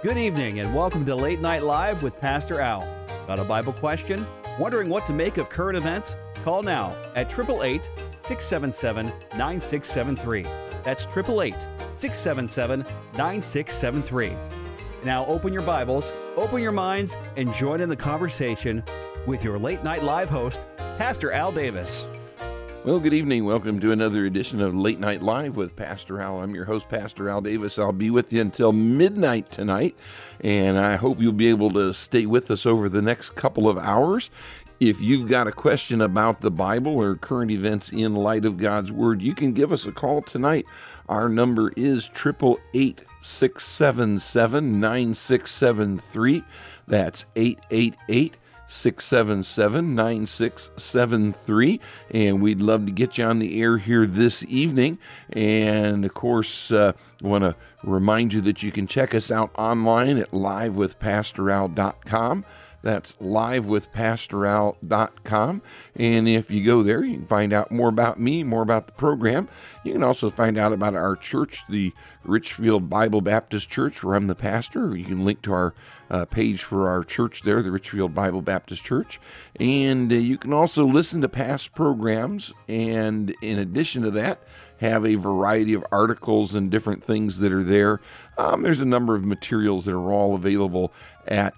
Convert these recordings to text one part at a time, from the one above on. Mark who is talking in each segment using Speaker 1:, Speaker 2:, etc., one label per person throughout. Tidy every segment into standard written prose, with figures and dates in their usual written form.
Speaker 1: Good evening and welcome to Late Night Live with Pastor Al. Got a Bible question? Wondering what to make of current events? Call now at 888-677-9673. That's 888-677-9673. Now open your Bibles, open your minds, and join in the conversation with your Late Night Live host, Pastor Al Davis.
Speaker 2: Well, good evening. Welcome to another edition of Late Night Live with Pastor Al. I'm your host, Pastor Al Davis. I'll be with you until midnight tonight, and I hope you'll be able to stay with us over the next couple of hours. If you've got a question about the Bible or current events in light of God's Word, you can give us a call tonight. Our number is 888-677-9673. That's 888-677-9673, and we'd love to get you on the air here this evening. And of course, I want to remind you that you can check us out online at livewithpastoral.com. That's livewithpastoral.com. And if you go there, you can find out more about me, more about the program. You can also find out about our church, the Richfield Bible Baptist Church, where I'm the pastor. You can link to our page for our church there, the Richfield Bible Baptist Church. And you can also listen to past programs. And in addition to that, have a variety of articles and different things that are there. There's a number of materials that are all available at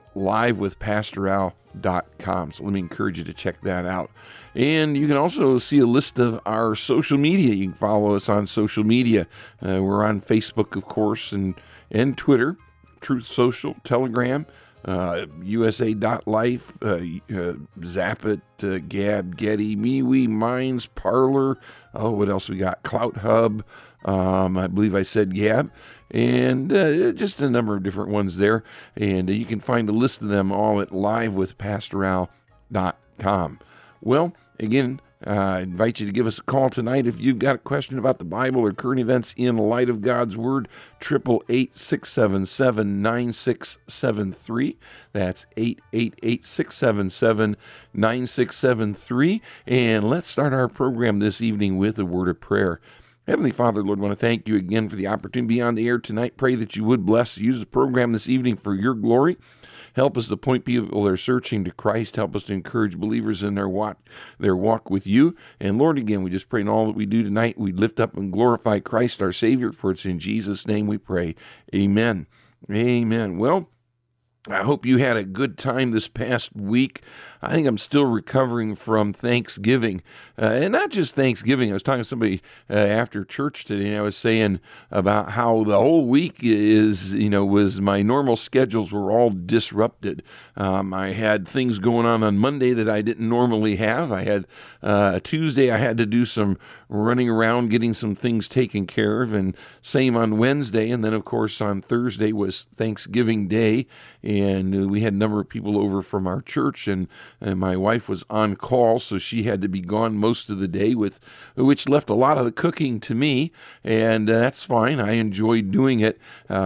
Speaker 2: livewithpastoral.com. So let me encourage you to check that out. And you can also see a list of our social media. You can follow us on social media. We're on Facebook, of course, and Twitter, Truth Social, Telegram, USA.life, Zappit, Gab, Getty, MeWe, Minds, Parler. Oh, what else we got? Clout Hub. I believe I said Gab. And just a number of different ones there. And you can find a list of them all at livewithpastoral.com. Well, again, I invite you to give us a call tonight if you've got a question about the Bible or current events in light of God's Word. 888-677-9673. That's 888-677-9673. And let's start our program this evening with a word of prayer. Heavenly Father, Lord, I want to thank you again for the opportunity to be on the air tonight. Pray that you would use the program this evening for your glory. Help us to point people that are searching to Christ. Help us to encourage believers in their walk with you. And Lord, again, we just pray in all that we do tonight, we lift up and glorify Christ, our Savior, for it's in Jesus' name we pray. Amen. Amen. Well, I hope you had a good time this past week. I think I'm still recovering from Thanksgiving, and not just Thanksgiving. I was talking to somebody after church today, and I was saying about how the whole week was my normal schedules were all disrupted. I had things going on Monday that I didn't normally have. I had Tuesday, I had to do some running around, getting some things taken care of, and same on Wednesday. And then, of course, on Thursday was Thanksgiving Day, and we had a number of people over from our church, and my wife was on call, so she had to be gone most of the day, which left a lot of the cooking to me, and that's fine. I enjoyed doing it,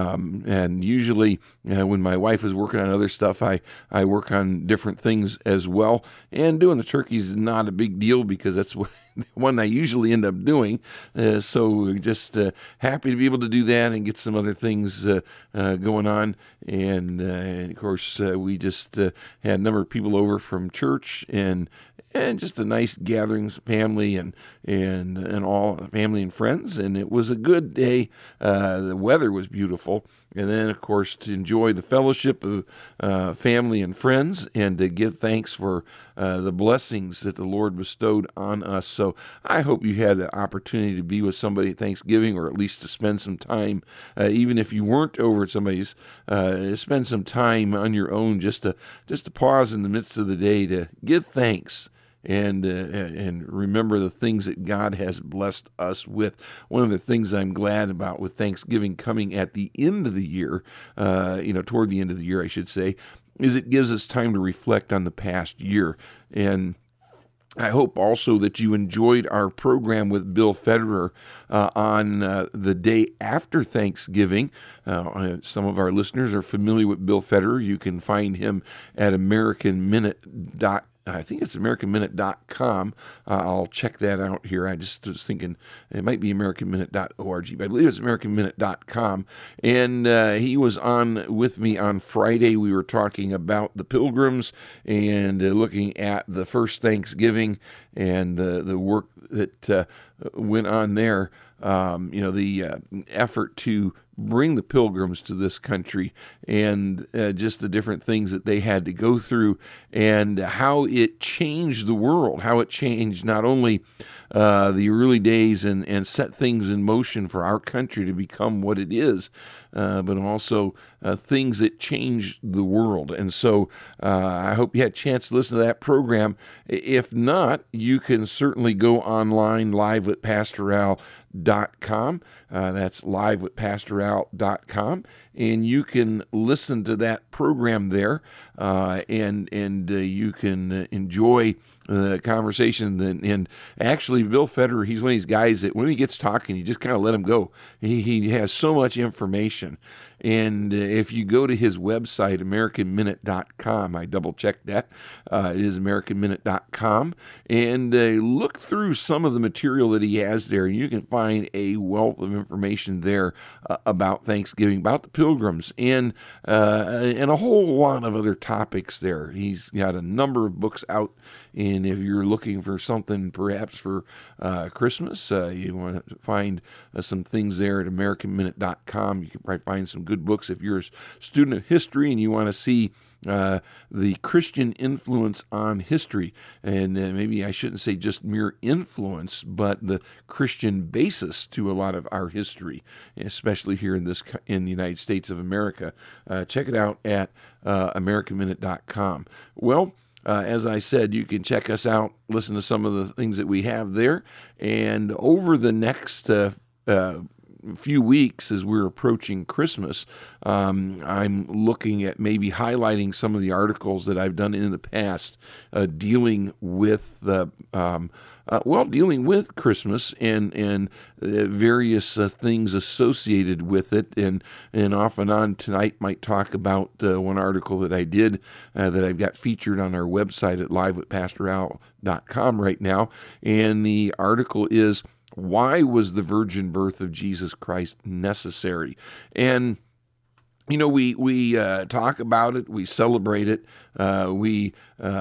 Speaker 2: and usually when my wife is working on other stuff, I work on different things as well, and doing the turkeys is not a big deal because that's what one I usually end up doing. So just happy to be able to do that and get some other things going on. And of course, we just had a number of people over from church and just a nice gathering, family and all family and friends. And it was a good day. The weather was beautiful. And then, of course, to enjoy the fellowship of family and friends and to give thanks for the blessings that the Lord bestowed on us. So I hope you had the opportunity to be with somebody at Thanksgiving, or at least to spend some time, even if you weren't over at somebody's, spend some time on your own just to pause in the midst of the day to give thanks. And remember the things that God has blessed us with. One of the things I'm glad about with Thanksgiving coming at the end of the year, toward the end of the year, I should say, is it gives us time to reflect on the past year. And I hope also that you enjoyed our program with Bill Federer on the day after Thanksgiving. Some of our listeners are familiar with Bill Federer. You can find him at AmericanMinute.com. I think it's AmericanMinute.com. I'll check that out here. I just was thinking it might be AmericanMinute.org, but I believe it's AmericanMinute.com. And he was on with me on Friday. We were talking about the Pilgrims and looking at the first Thanksgiving and the work that went on there. The effort to bring the Pilgrims to this country and just the different things that they had to go through and how it changed the world, how it changed not only the early days and set things in motion for our country to become what it is, but also things that changed the world. And so I hope you had a chance to listen to that program. If not, you can certainly go online, livewithpastoral.com. That's livewithpastoral.com. And you can listen to that program there, and you can enjoy the conversation. And actually, Bill Federer, he's one of these guys that when he gets talking, you just kind of let him go. He has so much information. And if you go to his website, AmericanMinute.com, I double-checked that. It is AmericanMinute.com. And look through some of the material that he has there. You can find a wealth of information there about Thanksgiving, about the Pilgrims, and a whole lot of other topics there. He's got a number of books out. And if you're looking for something perhaps for Christmas, you want to find some things there at AmericanMinute.com. You can probably find some good books if you're a student of history and you want to see the Christian influence on history. And maybe I shouldn't say just mere influence, but the Christian basis to a lot of our history, especially here in the United States of America. Check it out at AmericanMinute.com. Well, as I said, you can check us out, listen to some of the things that we have there. And over the next few weeks, as we're approaching Christmas, I'm looking at maybe highlighting some of the articles that I've done in the past dealing with dealing with Christmas and various things associated with it. And off and on tonight might talk about one article that I did that I've got featured on our website at livewithpastoral.com right now. And the article is, "Why was the virgin birth of Jesus Christ necessary?" And we talk about it, we celebrate it, we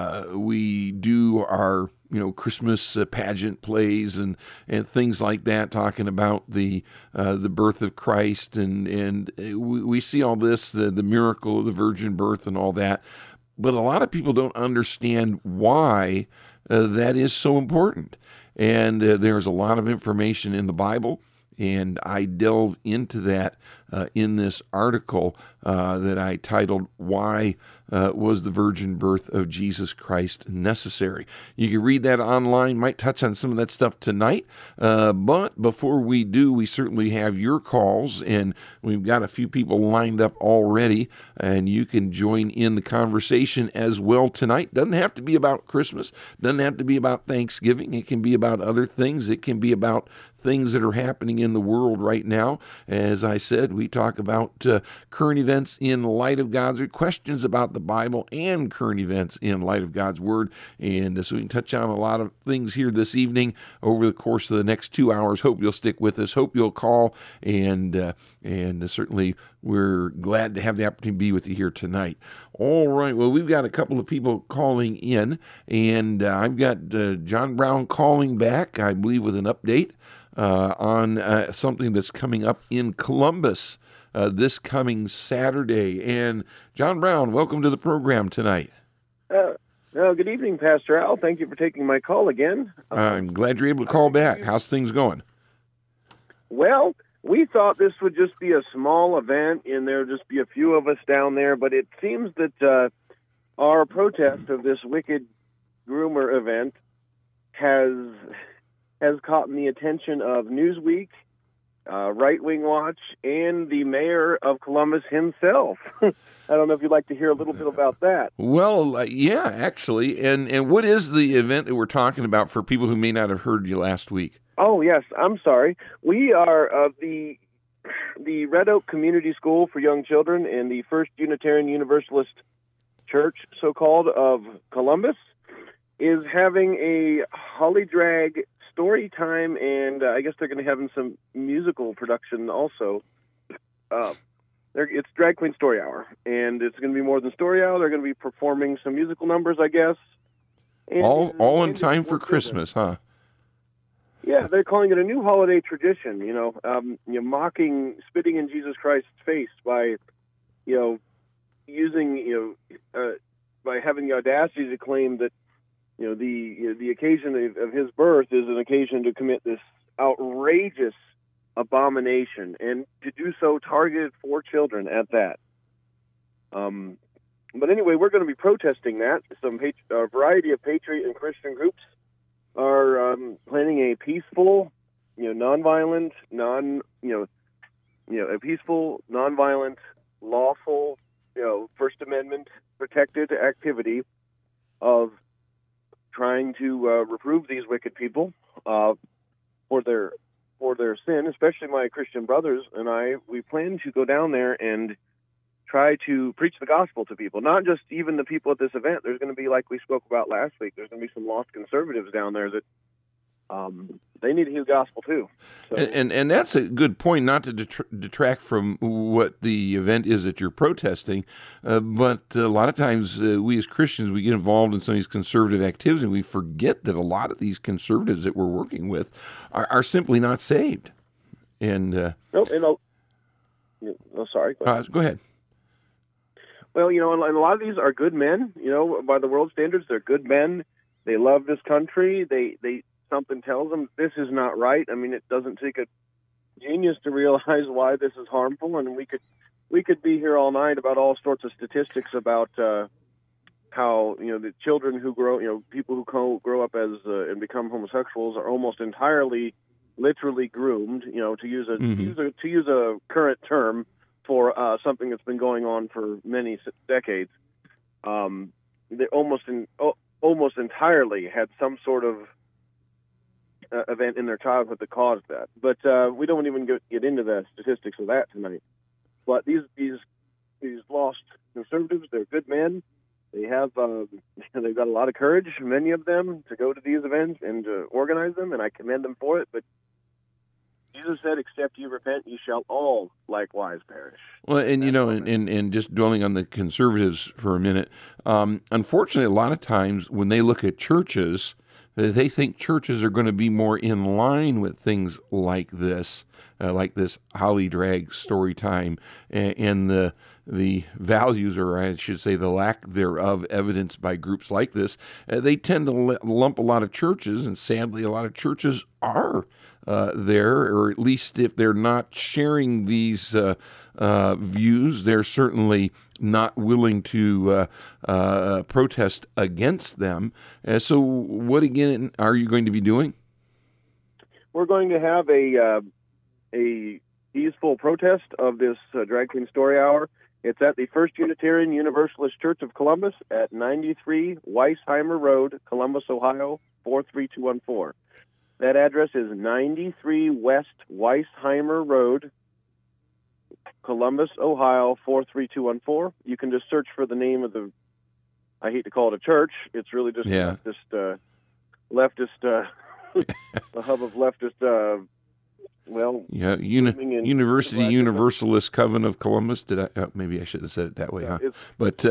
Speaker 2: do our Christmas pageant plays and things like that, talking about the birth of Christ, and we see all this, the miracle of the virgin birth and all that. But a lot of people don't understand why that is so important. And there's a lot of information in the Bible, and I delve into that in this article that I titled, "Why Was the Virgin Birth of Jesus Christ Necessary?" You can read that online, might touch on some of that stuff tonight, but before we do, we certainly have your calls, and we've got a few people lined up already, and you can join in the conversation as well tonight. Doesn't have to be about Christmas, doesn't have to be about Thanksgiving, it can be about other things, it can be about things that are happening in the world right now. As I said, we talk about current events in light of God's Word, questions about the Bible and current events in light of God's Word. And so we can touch on a lot of things here this evening over the course of the next 2 hours. Hope you'll stick with us. Hope you'll call. And certainly we're glad to have the opportunity to be with you here tonight. All right. Well, we've got a couple of people calling in, and I've got John Brown calling back, I believe, with an update on something that's coming up in Columbus this coming Saturday. And John Brown, welcome to the program tonight.
Speaker 3: Good evening, Pastor Al. Thank you for taking my call again.
Speaker 2: I'm glad you're able to call back. How's things going?
Speaker 3: Well, we thought this would just be a small event, and there'd just be a few of us down there, but it seems that our protest of this wicked groomer event has caught the attention of Newsweek, Right Wing Watch, and the mayor of Columbus himself. I don't know if you'd like to hear a little bit about that.
Speaker 2: Well, yeah, actually. And what is the event that we're talking about for people who may not have heard you last week?
Speaker 3: Oh, yes. I'm sorry. We are the Red Oak Community School for Young Children and the First Unitarian Universalist Church, so-called, of Columbus. is having a Holly Drag story time, and I guess they're going to have some musical production also. It's Drag Queen Story Hour, and it's going to be more than Story Hour. They're going to be performing some musical numbers, I guess. And,
Speaker 2: all in time for Christmas, huh?
Speaker 3: Yeah, they're calling it a new holiday tradition. Mocking, spitting in Jesus Christ's face by, using, by having the audacity to claim that, the occasion of his birth is an occasion to commit this outrageous abomination, and to do so targeted for children at that. But anyway, we're going to be protesting that. A variety of patriot and Christian groups are planning a peaceful, nonviolent, a peaceful, nonviolent, lawful, First Amendment protected activity of trying to reprove these wicked people for their sin. Especially my Christian brothers and I. We plan to go down there and try to preach the gospel to people, not just even the people at this event. There's going to be, like we spoke about last week, there's going to be some lost conservatives down there that they need to hear the gospel too. So,
Speaker 2: and that's a good point, not to detract from what the event is that you're protesting, but a lot of times we as Christians, we get involved in some of these conservative activities, and we forget that a lot of these conservatives that we're working with are simply not saved. And
Speaker 3: sorry.
Speaker 2: Go ahead.
Speaker 3: Well, and a lot of these are good men. By the world standards, they're good men. They love this country. They something tells them this is not right. I mean, it doesn't take a genius to realize why this is harmful. And we could be here all night about all sorts of statistics about how the children who grow, people who grow up as and become homosexuals are almost entirely, literally groomed. To use a current term for something that's been going on for many decades. They almost entirely had some sort of event in their childhood that caused that. But we don't even get into the statistics of that tonight. But these lost conservatives, they're good men. They have they've got a lot of courage, many of them, to go to these events and to organize them, and I commend them for it. But Jesus said, except you repent, you shall all likewise perish.
Speaker 2: Well, and and just dwelling on the conservatives for a minute, unfortunately, a lot of times when they look at churches, they think churches are going to be more in line with things like this Holly Drag story time, and the values, or I should say the lack thereof, evidenced by groups like this. They tend to lump a lot of churches, and sadly a lot of churches are there, or at least if they're not sharing these views, they're certainly not willing to protest against them. So what, again, are you going to be doing?
Speaker 3: We're going to have a peaceful protest of this Drag Queen Story Hour. It's at the First Unitarian Universalist Church of Columbus at 93 Weisheimer Road, Columbus, Ohio, 43214. That address is 93 West Weisheimer Road, Columbus, Ohio, 43214. You can just search for the name of I hate to call it a church. It's really just leftist, the hub of leftist,
Speaker 2: University Universalist Covenant of Columbus. Maybe I should have said it that way, huh? But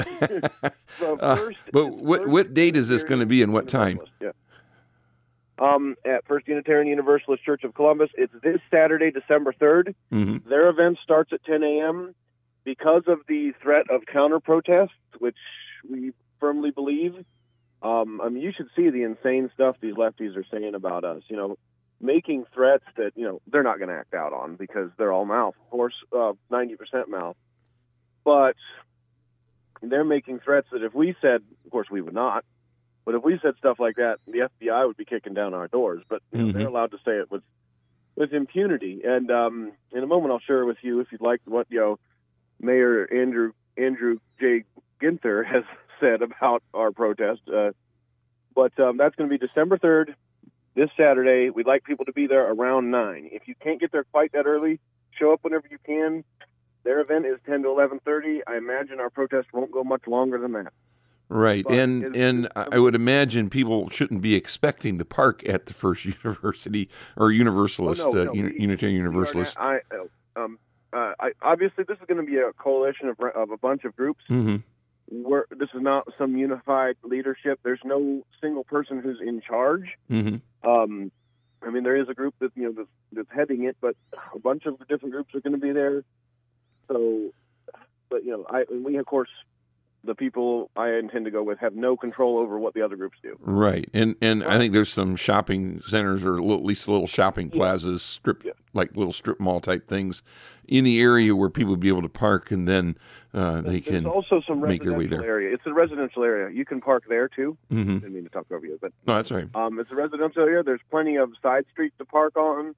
Speaker 2: what date is this going to be and what time?
Speaker 3: Yeah. At First Unitarian Universalist Church of Columbus. It's this Saturday, December 3rd. Mm-hmm. Their event starts at 10 a.m. Because of the threat of counter-protests, which we firmly believe. You should see the insane stuff these lefties are saying about us, making threats that, they're not going to act out on because they're all mouth, of course, 90% mouth. But they're making threats that if we said, of course we would not, but if we said stuff like that, the FBI would be kicking down our doors. But they're allowed to say it with impunity. And in a moment, I'll share with you, if you'd like, what Mayor Andrew J. Ginther has said about our protest. But that's going to be December 3rd, this Saturday. We'd like people to be there around 9. If you can't get there quite that early, show up whenever you can. Their event is 10 to 11:30. I imagine our protest won't go much longer than that.
Speaker 2: Right,
Speaker 3: But
Speaker 2: and I would imagine people shouldn't be expecting to park at the First University or Universalist, Unitarian Universalist.
Speaker 3: Obviously, this is going to be a coalition of a bunch of groups.
Speaker 2: Mm-hmm.
Speaker 3: This is not some unified leadership. There's no single person who's in charge.
Speaker 2: Mm-hmm.
Speaker 3: I mean, there is a group that that's heading it, but a bunch of different groups are going to be there. So, but we of course, the people I intend to go with have no control over what the other groups do.
Speaker 2: Right, and I think there's some shopping centers or at least little shopping plazas, like little strip mall type things, in the area where people would be able to park, and then they can
Speaker 3: also some
Speaker 2: make their way there.
Speaker 3: Area. It's a residential area. You can park there too.
Speaker 2: Mm-hmm.
Speaker 3: I didn't mean to talk over you, but
Speaker 2: no, that's right.
Speaker 3: It's a residential area. There's plenty of side streets to park on.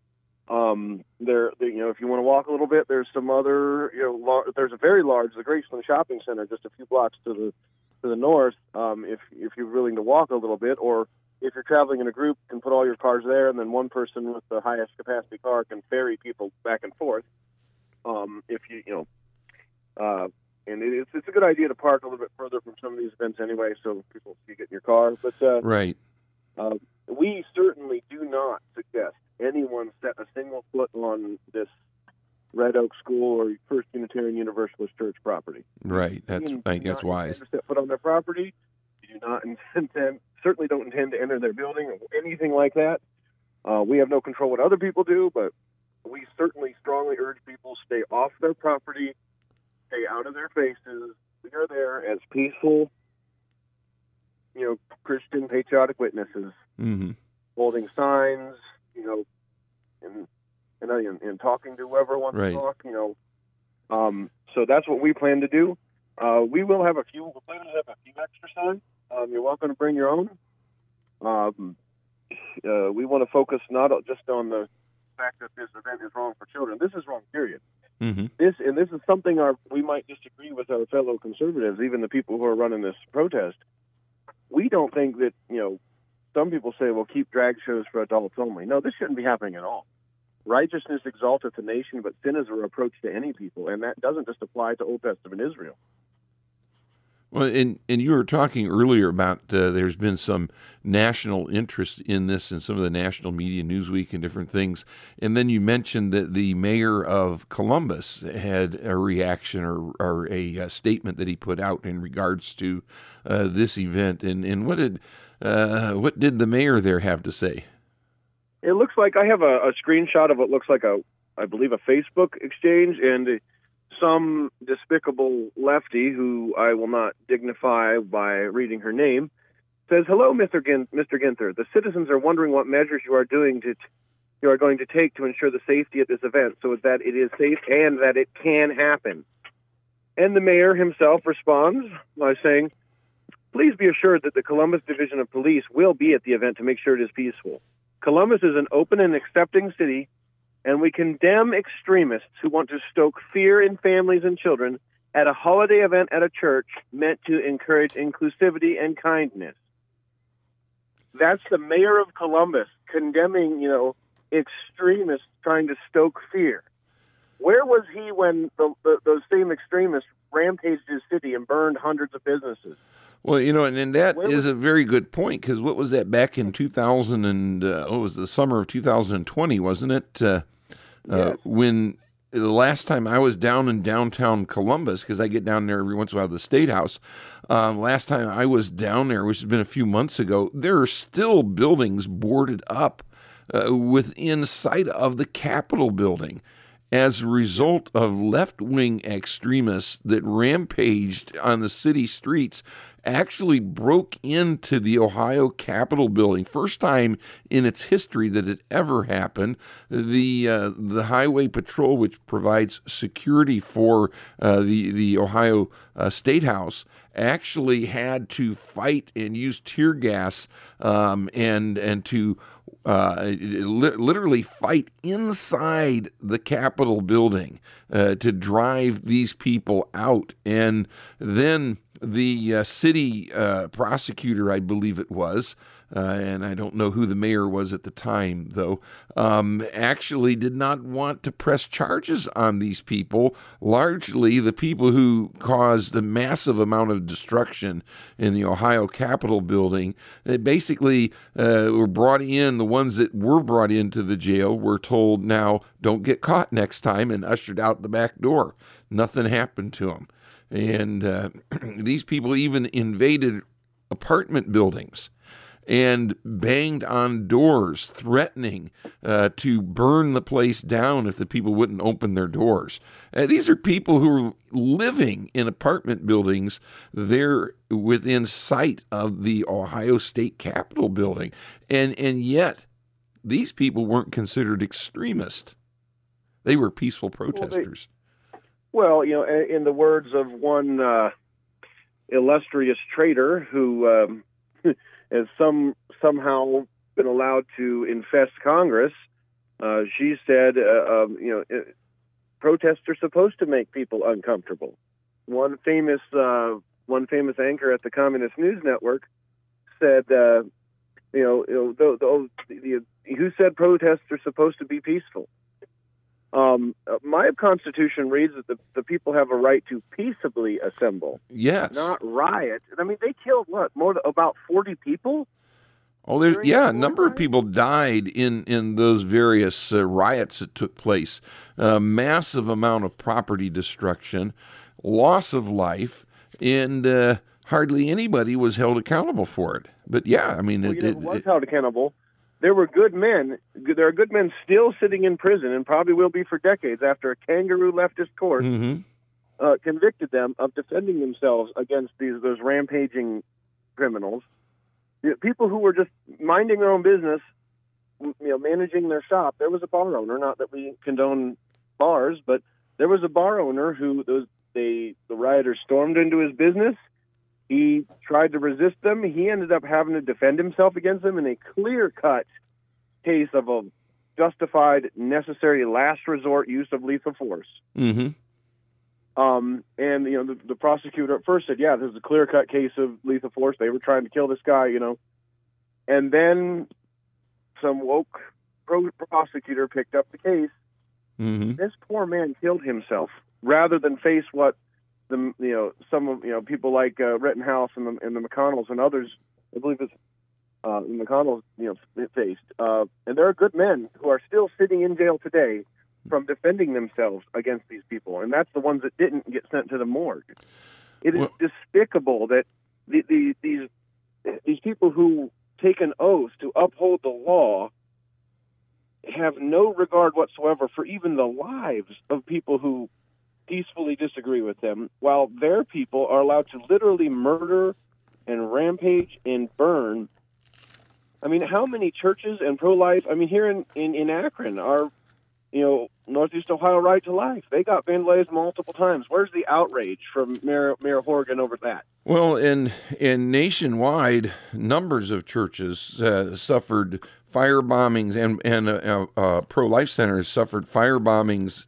Speaker 3: If you want to walk a little bit, there's some other, there's a very large, the Graceland Shopping Center, just a few blocks to the north. If you're willing to walk a little bit, or if you're traveling in a group, you can put all your cars there, and then one person with the highest capacity car can ferry people back and forth. And it's a good idea to park a little bit further from some of these events anyway, so people see you get in your car. But
Speaker 2: right.
Speaker 3: We certainly do not suggest anyone set a single foot on this Red Oak School or First Unitarian Universalist Church property.
Speaker 2: Right. I think that's wise.
Speaker 3: To set foot on their property. You do not certainly don't intend to enter their building or anything like that. We have no control what other people do, but we certainly strongly urge people stay off their property, stay out of their faces. We are there as peaceful, Christian patriotic witnesses,
Speaker 2: mm-hmm.
Speaker 3: holding signs, and talking to whoever wants
Speaker 2: right.
Speaker 3: to talk, So that's what we plan to do. We will have we plan to have a few extra signs. You're welcome to bring your own. We want to focus not just on the fact that this event is wrong for children. This is wrong, period.
Speaker 2: Mm-hmm.
Speaker 3: This is something we might disagree with our fellow conservatives, even the people who are running this protest. We don't think that, some people say, well, keep drag shows for adults only. No, this shouldn't be happening at all. Righteousness exalteth a nation, but sin is a reproach to any people, and that doesn't just apply to Old Testament Israel.
Speaker 2: Well, and you were talking earlier about there's been some national interest in this in some of the national media, Newsweek and different things. And then you mentioned that the mayor of Columbus had a reaction or a statement that he put out in regards to this event. And what did the mayor there have to say? It
Speaker 3: looks like I have a screenshot of what looks like I believe a Facebook exchange, and some despicable lefty, who I will not dignify by reading her name, says, "Hello, Mr. Ginther. The citizens are wondering what measures you are going to take to ensure the safety at this event so that it is safe and that it can happen." And the mayor himself responds by saying, "Please be assured that the Columbus Division of Police will be at the event to make sure it is peaceful. Columbus is an open and accepting city, and we condemn extremists who want to stoke fear in families and children at a holiday event at a church meant to encourage inclusivity and kindness." That's the mayor of Columbus condemning, extremists trying to stoke fear. Where was he when those same extremists rampaged his city and burned hundreds of businesses?
Speaker 2: Well, and that is a very good point, because what was that back in 2000 and it was the summer of 2020, wasn't it?
Speaker 3: Yes.
Speaker 2: When the last time I was down in downtown Columbus, because I get down there every once in a while to the State House, last time I was down there, which has been a few months ago, there are still buildings boarded up within sight of the Capitol building as a result of left-wing extremists that rampaged on the city streets, actually broke into the Ohio Capitol building. First time in its history that it ever happened. The Highway Patrol, which provides security for the Ohio State House, actually had to fight and use tear gas and to literally fight inside the Capitol building to drive these people out. And then the city prosecutor, I believe it was, and I don't know who the mayor was at the time, though, actually did not want to press charges on these people, largely the people who caused a massive amount of destruction in the Ohio Capitol building. They basically were brought in, the ones that were brought into the jail were told, now, don't get caught next time, and ushered out the back door. Nothing happened to them. And these people even invaded apartment buildings and banged on doors, threatening to burn the place down if the people wouldn't open their doors. These are people who are living in apartment buildings. They're within sight of the Ohio State Capitol building. And yet, these people weren't considered extremists. They were peaceful protesters.
Speaker 3: Well, in the words of one illustrious traitor who has somehow been allowed to infest Congress, she said, protests are supposed to make people uncomfortable. One famous anchor at the Communist News Network said, who said protests are supposed to be peaceful? My Constitution reads that the people have a right to peaceably assemble.
Speaker 2: Yes.
Speaker 3: Not riot. I mean, they killed, about 40 people?
Speaker 2: Oh, a number of people died in those various riots that took place. Massive amount of property destruction, loss of life, and hardly anybody was held accountable for it. But yeah, I mean,
Speaker 3: it was held accountable. There were good men. There are good men still sitting in prison, and probably will be for decades after a kangaroo leftist court convicted them of defending themselves against those rampaging criminals. People who were just minding their own business, managing their shop. There was a bar owner. Not that we condone bars, but there was a bar owner who the rioters stormed into his business. He tried to resist them. He ended up having to defend himself against them in a clear-cut case of a justified, necessary, last resort use of lethal force.
Speaker 2: Mm-hmm.
Speaker 3: And the prosecutor at first said, "Yeah, this is a clear-cut case of lethal force. They were trying to kill this guy, And then some woke prosecutor picked up the case.
Speaker 2: Mm-hmm.
Speaker 3: This poor man killed himself rather than face what people like Rittenhouse and the McConnells and others, I believe it's the McConnells, faced. And there are good men who are still sitting in jail today from defending themselves against these people, and that's the ones that didn't get sent to the morgue. It is despicable that these people who take an oath to uphold the law have no regard whatsoever for even the lives of people who peacefully disagree with them, while their people are allowed to literally murder and rampage and burn. I mean, how many churches and pro-life, here in Akron, our, Northeast Ohio Right to Life, they got vandalized multiple times. Where's the outrage from Mayor Horgan over that?
Speaker 2: Well, in nationwide, numbers of churches suffered fire bombings, and pro-life centers suffered fire bombings,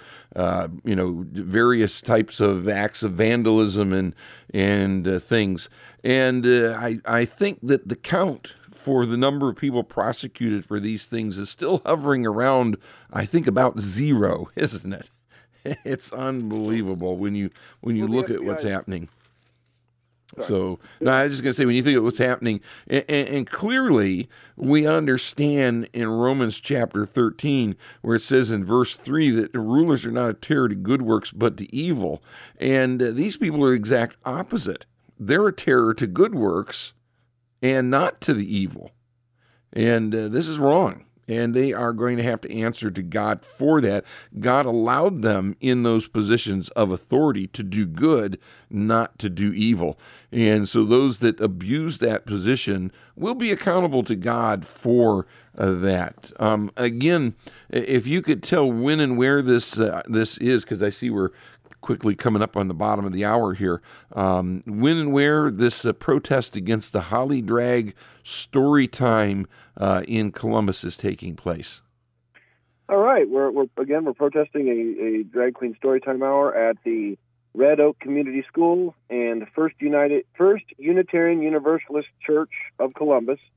Speaker 2: various types of acts of vandalism and things. And I think that the count for the number of people prosecuted for these things is still hovering around, I think, about 0, isn't it? It's unbelievable when you look at what's happening. Sorry. So, no, I was just going to say, when you think of what's happening, and clearly we understand in Romans chapter 13, where it says in verse 3 that the rulers are not a terror to good works, but to evil. And these people are the exact opposite. They're a terror to good works and not to the evil. And this is wrong. And they are going to have to answer to God for that. God allowed them in those positions of authority to do good, not to do evil. And so those that abuse that position will be accountable to God for that. Again, if you could tell when and where this is, because I see we're quickly coming up on the bottom of the hour here, when and where this protest against the Holly Drag story time in Columbus is taking place.
Speaker 3: All right, we're protesting a drag queen storytime hour at the Red Oak Community School and First Unitarian Universalist Church of Columbus.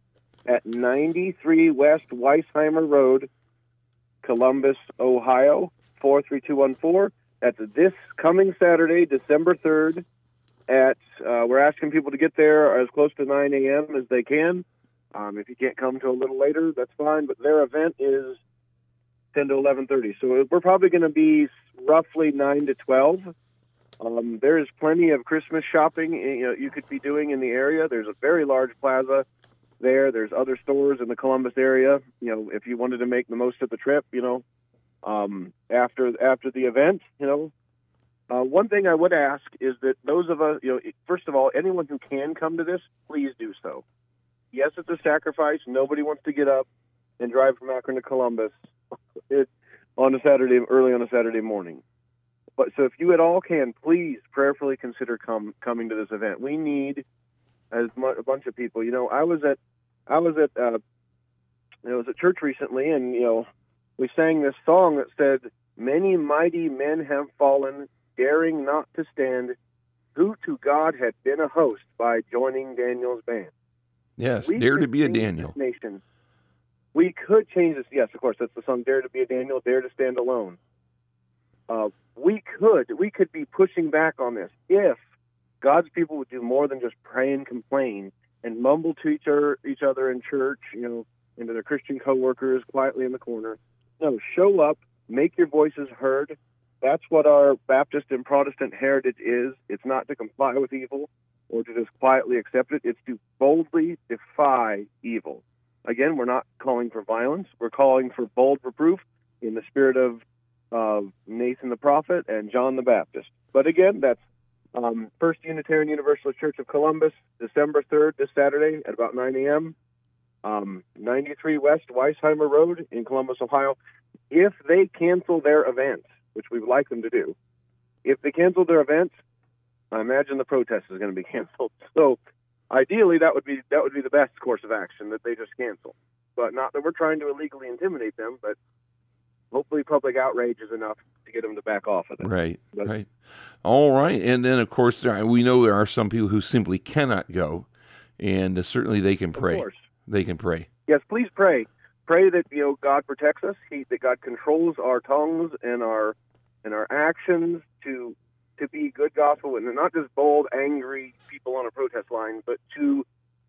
Speaker 3: at 93 West Weisheimer Road, Columbus, Ohio, 43214. That's this coming Saturday, December 3rd. We're asking people to get there as close to 9 a.m. as they can. If you can't come till a little later, that's fine. But their event is 10 to 11:30. So we're probably going to be roughly 9 to 12. There's plenty of Christmas shopping you could be doing in the area. There's a very large plaza there. There's other stores in the Columbus area. If you wanted to make the most of the trip, after the event, one thing I would ask is that those of us, first of all, anyone who can come to this, please do so. Yes, it's a sacrifice. Nobody wants to get up and drive from Akron to Columbus early on a Saturday morning. But so if you at all can, please prayerfully consider coming to this event. We need a bunch of people. I was at church recently, and we sang this song that said, "Many mighty men have fallen, daring not to stand, who to God had been a host by joining Daniel's band."
Speaker 2: Yes, dare to be a Daniel.
Speaker 3: Nation. We could change this. Yes, of course, that's the song, "Dare to be a Daniel, Dare to Stand Alone." We could be pushing back on this if God's people would do more than just pray and complain and mumble to each other in church, and to their Christian coworkers quietly in the corner. No, show up, make your voices heard. That's what our Baptist and Protestant heritage is. It's not to comply with evil or to just quietly accept it. It's to boldly defy evil. Again, we're not calling for violence. We're calling for bold reproof in the spirit of Nathan the prophet and John the Baptist. But again, that's First Unitarian Universalist Church of Columbus, December 3rd, this Saturday at about 9 a.m., 93 West Weisheimer Road in Columbus, Ohio. If they cancel their events, which we would like them to do, if they cancel their events, I imagine the protest is going to be canceled. So ideally, that would be the best course of action, that they just cancel. But not that we're trying to illegally intimidate them, but hopefully public outrage is enough to get them to back off of it.
Speaker 2: Right. All right. And then, of course, we know there are some people who simply cannot go, and certainly they can pray.
Speaker 3: Of course.
Speaker 2: They can pray.
Speaker 3: Yes, please pray. Pray that God protects us. That God controls our tongues and our actions to be good gospel witnesses, not just bold, angry people on a protest line, but to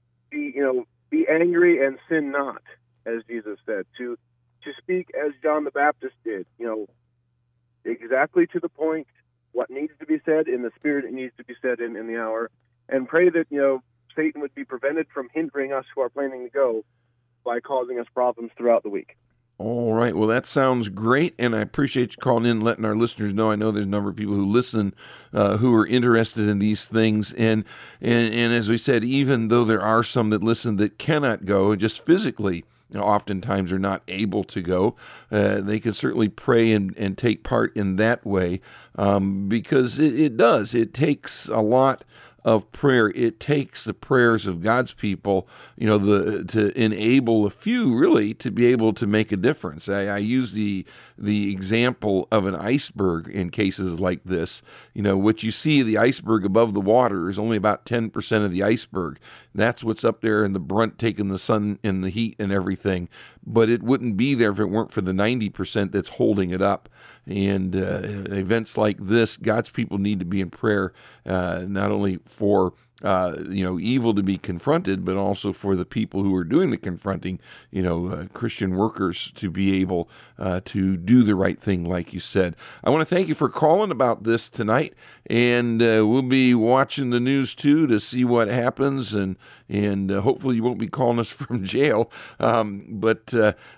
Speaker 3: be angry and sin not, as Jesus said. To speak as John the Baptist did, exactly to the point, what needs to be said in the spirit it needs to be said in the hour, and pray that Satan would be prevented from hindering us who are planning to go by causing us problems throughout the week.
Speaker 2: All right. Well, that sounds great, and I appreciate you calling in and letting our listeners know. I know there's a number of people who listen who are interested in these things, and as we said, even though there are some that listen that cannot go, just physically, oftentimes are not able to go, they can certainly pray and take part in that way, because it takes a lot of prayer. It takes the prayers of God's people, to enable a few really to be able to make a difference. I use the example of an iceberg in cases like this. What you see, the iceberg above the water, is only about 10% of the iceberg. That's what's up there in the brunt, taking the sun and the heat and everything. But it wouldn't be there if it weren't for the 90% that's holding it up. And events like this, God's people need to be in prayer, not only for evil to be confronted, but also for the people who are doing the confronting, Christian workers, to be able to do the right thing, like you said. I want to thank you for calling about this tonight, and we'll be watching the news too to see what happens, and hopefully you won't be calling us from jail. But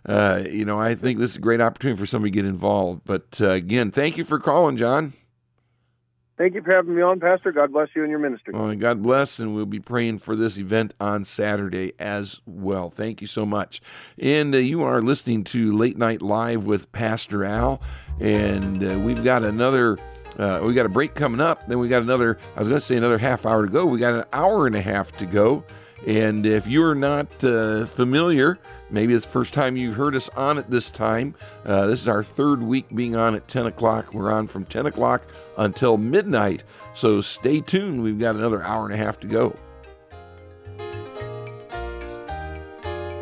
Speaker 2: I think this is a great opportunity for somebody to get involved. But again, thank you for calling, John.
Speaker 3: Thank you for having me on, Pastor. God bless you and your ministry.
Speaker 2: Oh, and God bless, and we'll be praying for this event on Saturday as well. Thank you so much. And you are listening to Late Night Live with Pastor Al, and we've got another... we got a break coming up. Then we got another half hour to go. We got an hour and a half to go. And if you're not familiar, maybe it's the first time you've heard us on at this time. This is our third week being on at 10 o'clock. We're on from 10 o'clock until midnight. So stay tuned. We've got another hour and a half to go.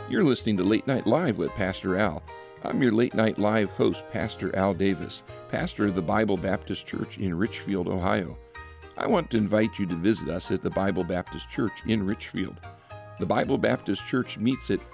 Speaker 2: You're listening to Late Night Live with Pastor Al. I'm your Late Night Live host, Pastor Al Davis, pastor of the Bible Baptist Church in Richfield, Ohio. I want to invite you to visit us at the Bible Baptist Church in Richfield. The Bible Baptist Church meets at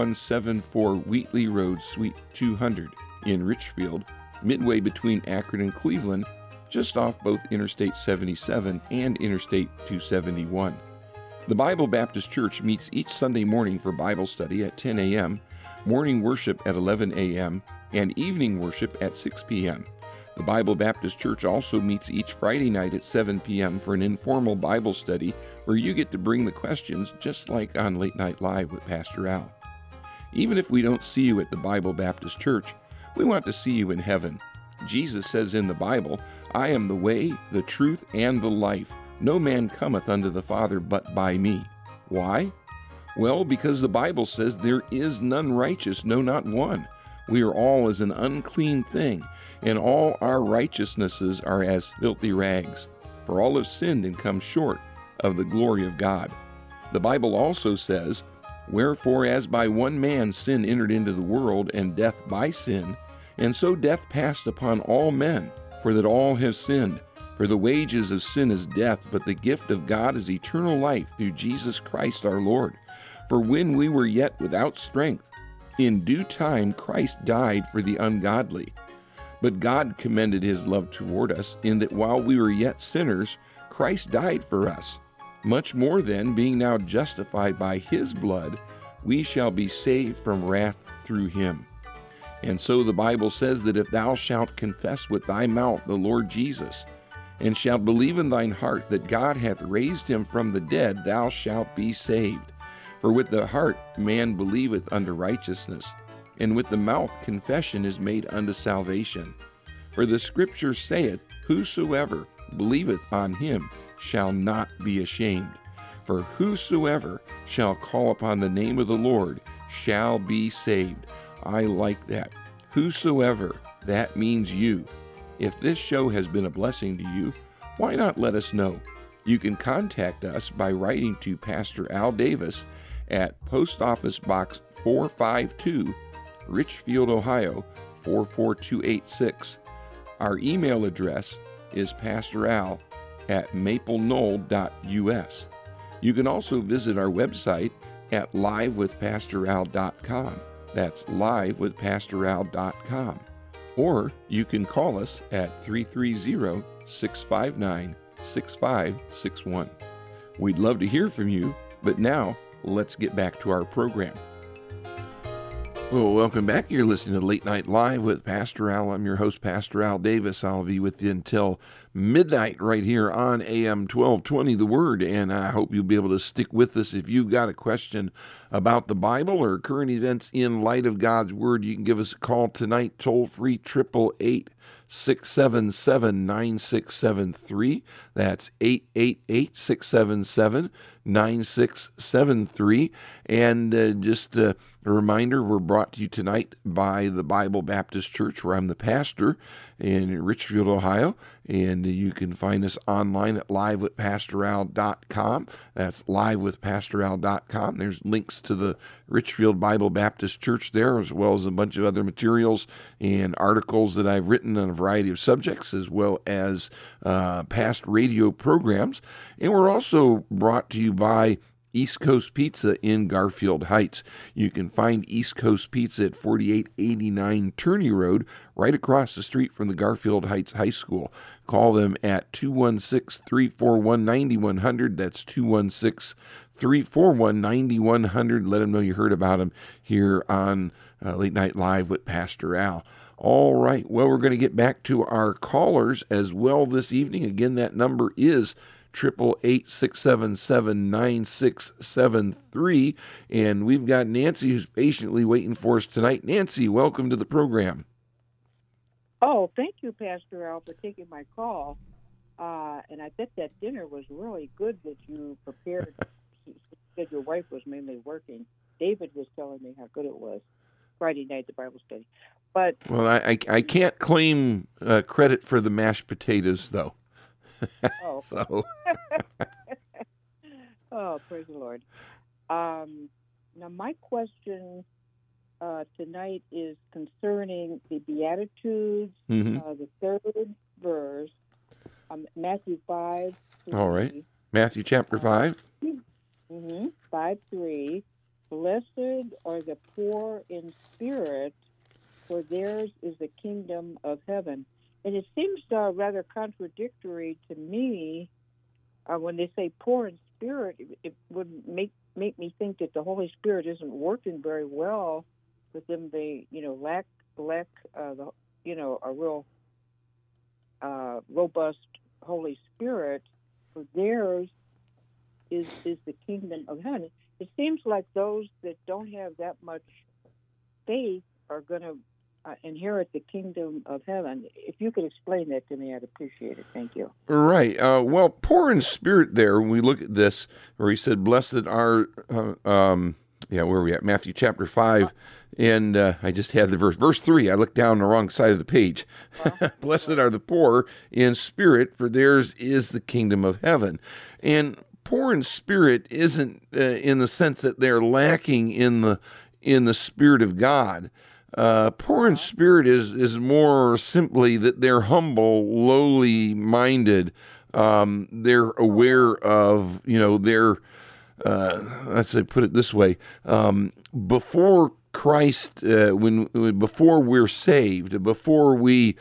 Speaker 2: 4174 Wheatley Road, Suite 200 in Richfield, midway between Akron and Cleveland, just off both Interstate 77 and Interstate 271. The Bible Baptist Church meets each Sunday morning for Bible study at 10 a.m., morning worship at 11 a.m., and evening worship at 6 p.m. The Bible Baptist Church also meets each Friday night at 7 p.m. for an informal Bible study where you get to bring the questions just like on Late Night Live with Pastor Al. Even if we don't see you at the Bible Baptist Church, we want to see you in heaven. Jesus says in the Bible, "I am the way, the truth, and the life. No man cometh unto the Father but by me." Why? Well, because the Bible says there is none righteous, no, not one. We are all as an unclean thing, and all our righteousnesses are as filthy rags. For all have sinned and come short of the glory of God. The Bible also says, "Wherefore as by one man sin entered into the world, and death by sin, and so death passed upon all men, for that all have sinned. For the wages of sin is death, but the gift of God is eternal life through Jesus Christ our Lord. For when we were yet without strength, in due time Christ died for the ungodly. But God commended his love toward us, in that while we were yet sinners, Christ died for us. Much more then, being now justified by his blood, we shall be saved from wrath through him. And so the Bible says that if thou shalt confess with thy mouth the Lord Jesus, and shalt believe in thine heart that God hath raised him from the dead, thou shalt be saved. For with the heart man believeth unto righteousness, and with the mouth confession is made unto salvation. For the Scripture saith, Whosoever believeth on him shall not be ashamed. For whosoever shall call upon the name of the Lord shall be saved." I like that. Whosoever, that means you. If this show has been a blessing to you, why not let us know? You can contact us by writing to Pastor Al Davis at Post Office Box 452, Richfield, Ohio 44286. Our email address is pastoral@mapleknoll.us. You can also visit our website at livewithpastoral.com. That's livewithpastoral.com. Or you can call us at 330-659-6561. We'd love to hear from you, but now let's get back to our program. Well, welcome back. You're listening to Late Night Live with Pastor Al. I'm your host, Pastor Al Davis. I'll be with you until midnight right here on AM 1220, The Word, and I hope you'll be able to stick with us. If you've got a question about the Bible or current events in light of God's Word, you can give us a call tonight, toll-free, 888-677-9673. That's 888-677-9673. And just a reminder, we're brought to you tonight by the Bible Baptist Church, where I'm the pastor in Richfield, Ohio. And you can find us online at livewithpastoral.com. That's livewithpastoral.com. There's links to the Richfield Bible Baptist Church there, as well as a bunch of other materials and articles that I've written on a variety of subjects, as well as past radio programs. And we're also brought to you by East Coast Pizza in Garfield Heights. You can find East Coast Pizza at 4889 Turney Road, right across the street from the Garfield Heights High School. Call them at 216-341-9100. That's 216-341-9100. Let them know you heard about them here on Late Night Live with Pastor Al. All right, well, we're going to get back to our callers as well this evening. Again, that number is 888-677-9673, and we've got Nancy who's patiently waiting for us tonight. Nancy, welcome to the program.
Speaker 4: Oh, thank you, Pastor Al, for taking my call. And I bet that dinner was really good that you prepared. You said your wife was mainly working. David was telling me how good it was. Friday night, the Bible study. But
Speaker 2: well, I can't claim credit for the mashed potatoes, though.
Speaker 4: Oh.
Speaker 2: So.
Speaker 4: Oh, praise the Lord. Now, my question tonight is concerning the Beatitudes, the third verse, Matthew 5.
Speaker 2: All right. Matthew chapter 5.
Speaker 4: 5:3. Blessed are the poor in spirit, for theirs is the kingdom of heaven. And it seems rather contradictory to me when they say poor in spirit. It would make me think that the Holy Spirit isn't working very well with them. They, lack a real robust Holy Spirit. For theirs is the kingdom of heaven. It seems like those that don't have that much faith are going to inherit the kingdom of heaven. If you could explain that to me, I'd appreciate it. Thank you.
Speaker 2: Right. Well, poor in spirit there, when we look at this, where he said, blessed are, where are we at? Matthew chapter 5. And I just had the verse 3. I looked down the wrong side of the page. Blessed are the poor in spirit, for theirs is the kingdom of heaven. And poor in spirit isn't in the sense that they're lacking in the Spirit of God. Poor in spirit is more simply that they're humble, lowly minded. They're aware of, their, let's say, put it this way, before Christ, before we're saved, before we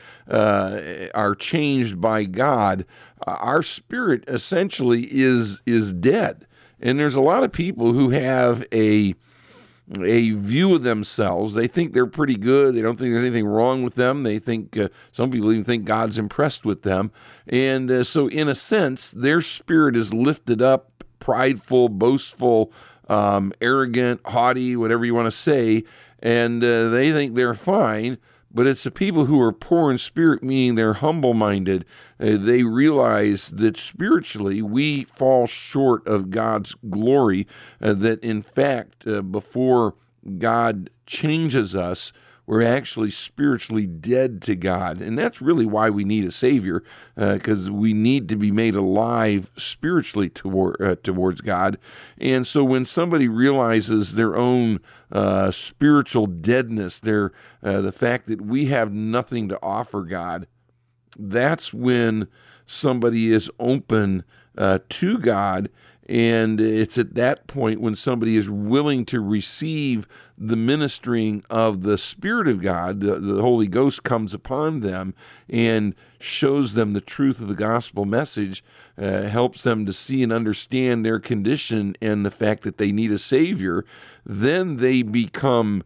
Speaker 2: are changed by God, our spirit essentially is dead. And there's a lot of people who have a view of themselves. They think they're pretty good. They don't think there's anything wrong with them. They think, some people even think God's impressed with them. And so in a sense, their spirit is lifted up, prideful, boastful, arrogant, haughty, whatever you want to say, and they think they're fine. But it's the people who are poor in spirit, meaning they're humble-minded. They realize that spiritually we fall short of God's glory, that in fact, before God changes us, we're actually spiritually dead to God. And that's really why we need a Savior, because we need to be made alive spiritually towards God. And so when somebody realizes their own spiritual deadness, the fact that we have nothing to offer God, that's when somebody is open to God. And it's at that point when somebody is willing to receive the ministering of the Spirit of God, the Holy Ghost comes upon them and shows them the truth of the gospel message, helps them to see and understand their condition and the fact that they need a Savior. Then they become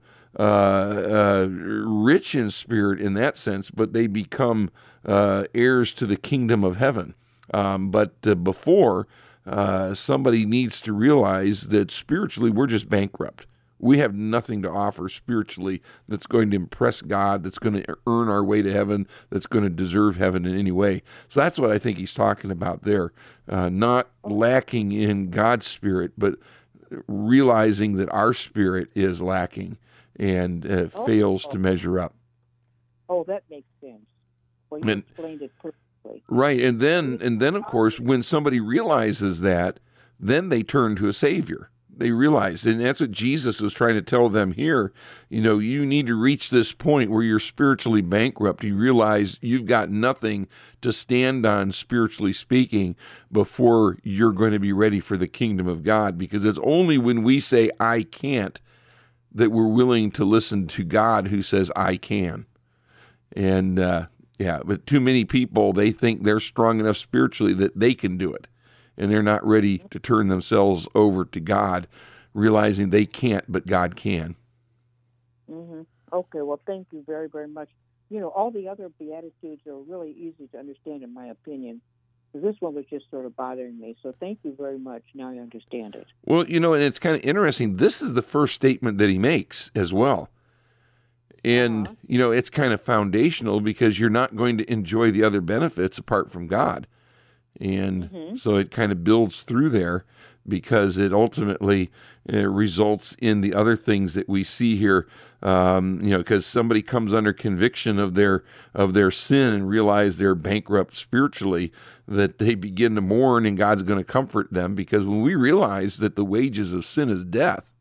Speaker 2: rich in spirit in that sense, but they become heirs to the kingdom of heaven. But before, somebody needs to realize that spiritually we're just bankrupt. We have nothing to offer spiritually that's going to impress God, that's going to earn our way to heaven, that's going to deserve heaven in any way. So that's what I think he's talking about there. Not lacking in God's spirit, but realizing that our spirit is lacking and fails to measure up.
Speaker 4: Oh, that makes sense. Well, you explained it perfectly.
Speaker 2: Right, and then of course, when somebody realizes that, then they turn to a Savior. They realize, and that's what Jesus was trying to tell them here. You need to reach this point where you're spiritually bankrupt. You realize you've got nothing to stand on, spiritually speaking, before you're going to be ready for the kingdom of God. Because it's only when we say, I can't, that we're willing to listen to God who says, I can. And, but too many people, they think they're strong enough spiritually that they can do it. And they're not ready to turn themselves over to God, realizing they can't, but God can.
Speaker 4: Mm-hmm. Okay, well, thank you very, very much. All the other Beatitudes are really easy to understand, in my opinion. This one was just sort of bothering me. So thank you very much. Now I understand it.
Speaker 2: Well, and it's kind of interesting. This is the first statement that he makes as well. And, it's kind of foundational because you're not going to enjoy the other benefits apart from God. And so it kind of builds through there because it ultimately results in the other things that we see here. Because somebody comes under conviction of their sin and realize they're bankrupt spiritually, that they begin to mourn and God's going to comfort them. Because when we realize that the wages of sin is death,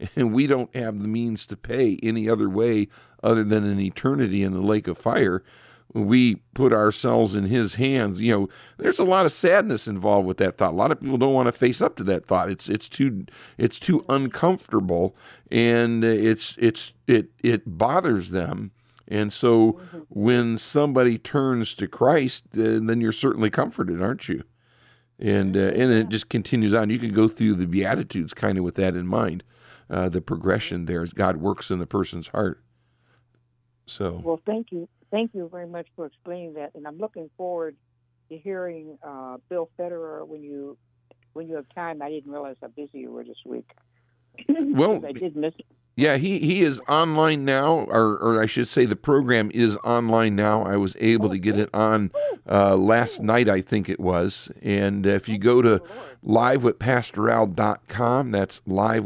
Speaker 2: and we don't have the means to pay any other way other than an eternity in the lake of fire, we put ourselves in his hands. There's a lot of sadness involved with that thought. A lot of people don't want to face up to that thought. It's too uncomfortable, and it bothers them. And so when somebody turns to Christ, then you're certainly comforted, aren't you? And it just continues on. You can go through the Beatitudes kind of with that in mind, the progression there as God works in the person's heart. So,
Speaker 4: well, thank you very much for explaining that, and I'm looking forward to hearing Bill Federer when you have time. I didn't realize how busy you were this week.
Speaker 2: Well,
Speaker 4: I did miss it.
Speaker 2: Yeah, he is online now, or I should say the program is online now. I was able to get it on last night, I think it was. And if you go to livewithpastoral.com, that's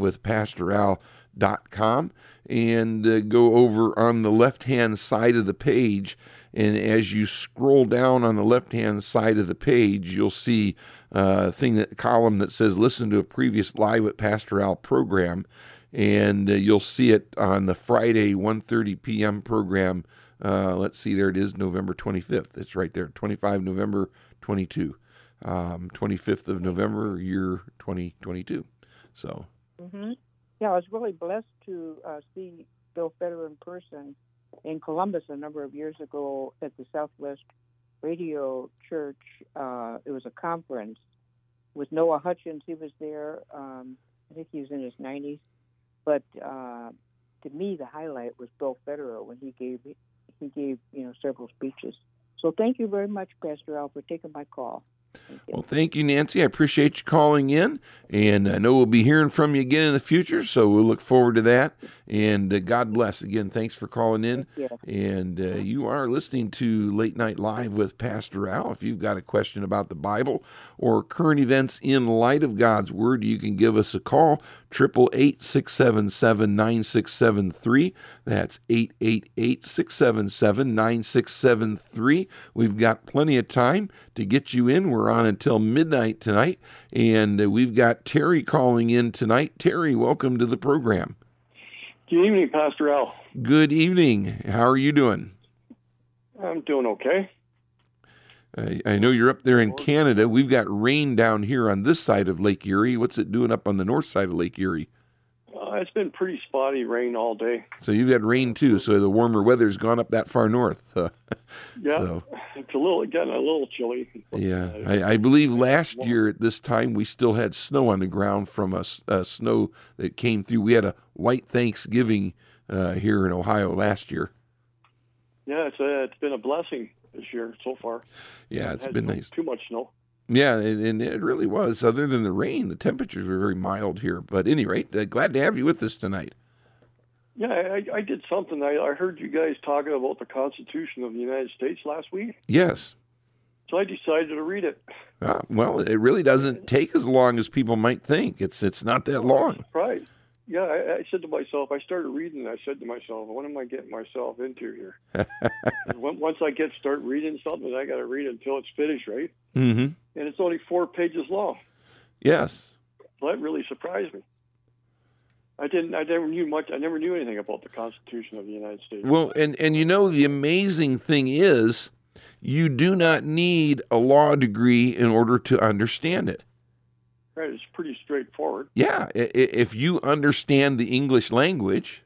Speaker 2: livewithpastoral.com, and go over on the left-hand side of the page. And as you scroll down on the left-hand side of the page, you'll see a column that says "Listen to a previous Live with Pastor Al program," and you'll see it on the Friday 1:30 p.m. program. Let's see, there it is, November 25th. It's right there, 25 November 22, 25th of November, year 2022. So.
Speaker 4: Mm-hmm. Yeah, I was really blessed to see Bill Federer in person in Columbus a number of years ago at the Southwest Radio Church. It was a conference with Noah Hutchins. He was there. I think he was in his 90s. But to me, the highlight was Bill Federer when he gave several speeches. So thank you very much, Pastor Al, for taking my call.
Speaker 2: Well, thank you, Nancy. I appreciate you calling in, and I know we'll be hearing from you again in the future, so we'll look forward to that. And God bless. Again, thanks for calling in. And you are listening to Late Night Live with Pastor Al. If you've got a question about the Bible or current events in light of God's Word, you can give us a call, 888-677-9673. That's 888-677-9673. We've got plenty of time to get you in. We're on until midnight tonight, and we've got Terry calling in tonight. Terry, welcome to the program.
Speaker 5: Good evening, Pastor Al.
Speaker 2: Good evening. How are you doing?
Speaker 5: I'm doing okay.
Speaker 2: I know you're up there in Canada. We've got rain down here on this side of Lake Erie. What's it doing up on the north side of Lake Erie?
Speaker 5: It's been pretty spotty rain all day.
Speaker 2: So you've got rain too, so the warmer weather's gone up that far north.
Speaker 5: Yeah, so. It's getting a little chilly.
Speaker 2: Yeah, I believe last year at this time we still had snow on the ground from a snow that came through. We had a white Thanksgiving here in Ohio last year.
Speaker 5: Yeah, it's been a blessing this year so far.
Speaker 2: Yeah, it's been nice.
Speaker 5: Too much snow.
Speaker 2: Yeah, and it really was. Other than the rain, the temperatures were very mild here. But at any rate, glad to have you with us tonight.
Speaker 5: Yeah, I did something. I heard you guys talking about the Constitution of the United States last week.
Speaker 2: Yes.
Speaker 5: So I decided to read it.
Speaker 2: Well, it really doesn't take as long as people might think. It's not that long.
Speaker 5: Right. Yeah, I said to myself, I started reading, and I said to myself, what am I getting myself into here? Once I start reading something, I got to read it until it's finished, right?
Speaker 2: Mm-hmm.
Speaker 5: And it's only 4 pages long.
Speaker 2: Yes.
Speaker 5: Well, that really surprised me. I never knew anything about the Constitution of the United States.
Speaker 2: Well, and the amazing thing is, you do not need a law degree in order to understand it.
Speaker 5: Right, it's pretty straightforward.
Speaker 2: Yeah, if you understand the English language,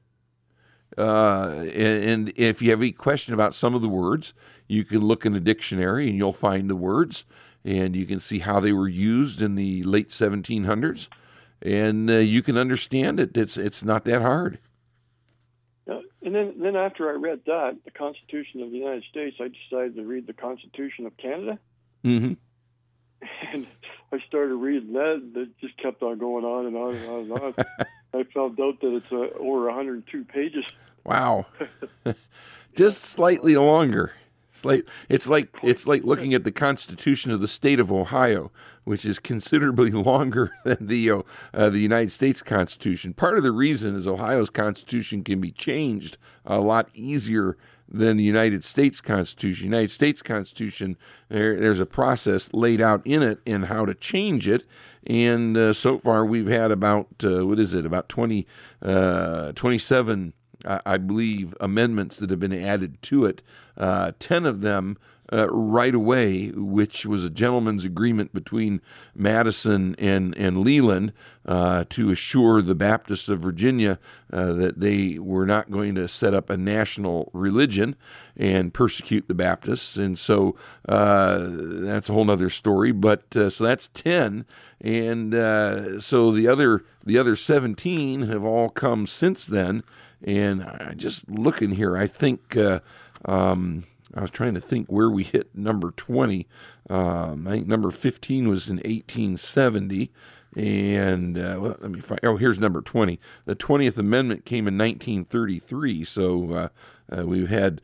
Speaker 2: and if you have any question about some of the words, you can look in a dictionary and you'll find the words, and you can see how they were used in the late 1700s, and you can understand it. It's not that hard.
Speaker 5: And then after I read that, the Constitution of the United States, I decided to read the Constitution of Canada.
Speaker 2: Mm-hmm.
Speaker 5: And I started reading that, and it just kept on going on and on and on and on. I found out that it's over 102 pages.
Speaker 2: Wow. Just slightly longer. It's like looking at the Constitution of the state of Ohio, which is considerably longer than the United States Constitution. Part of the reason is Ohio's Constitution can be changed a lot easier than the United States Constitution. United States Constitution, there's a process laid out in it and how to change it. And so far we've had about, about 27, I believe, amendments that have been added to it. 10 of them right away, which was a gentleman's agreement between Madison and Leland to assure the Baptists of Virginia that they were not going to set up a national religion and persecute the Baptists. And so that's a whole other story. But so that's 10. And so the other 17 have all come since then. And just looking here, I think I was trying to think where we hit number 20. I think number 15 was in 1870. And let me find. Oh, here's number 20. The 20th Amendment came in 1933. So we've had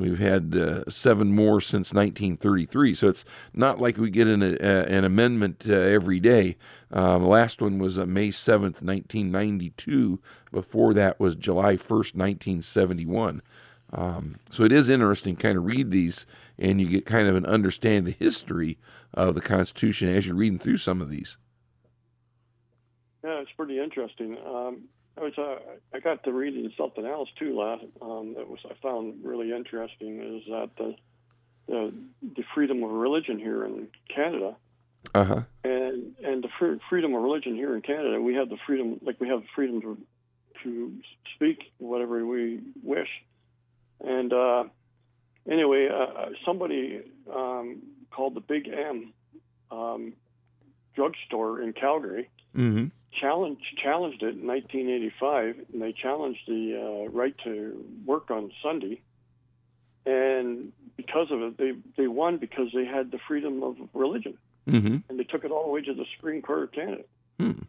Speaker 2: 7 more since 1933. So it's not like we get an amendment every day. The last one was May 7th, 1992. Before that was July 1st, 1971. So it is interesting to kind of read these, and you get kind of an understanding of the history of the Constitution as you're reading through some of these.
Speaker 5: Yeah, it's pretty interesting. I got to reading something else too last. I found really interesting is that the freedom of religion here in Canada.
Speaker 2: Uh-huh.
Speaker 5: And the freedom of religion here in Canada, we have the freedom, like we have the freedom to speak whatever we wish. And anyway, somebody called the Big M drugstore in Calgary
Speaker 2: mm-hmm.
Speaker 5: challenged it in 1985, and they challenged the right to work on Sunday. And because of it, they won because they had the freedom of religion,
Speaker 2: mm-hmm.
Speaker 5: and they took it all the way to the Supreme Court of Canada,
Speaker 2: and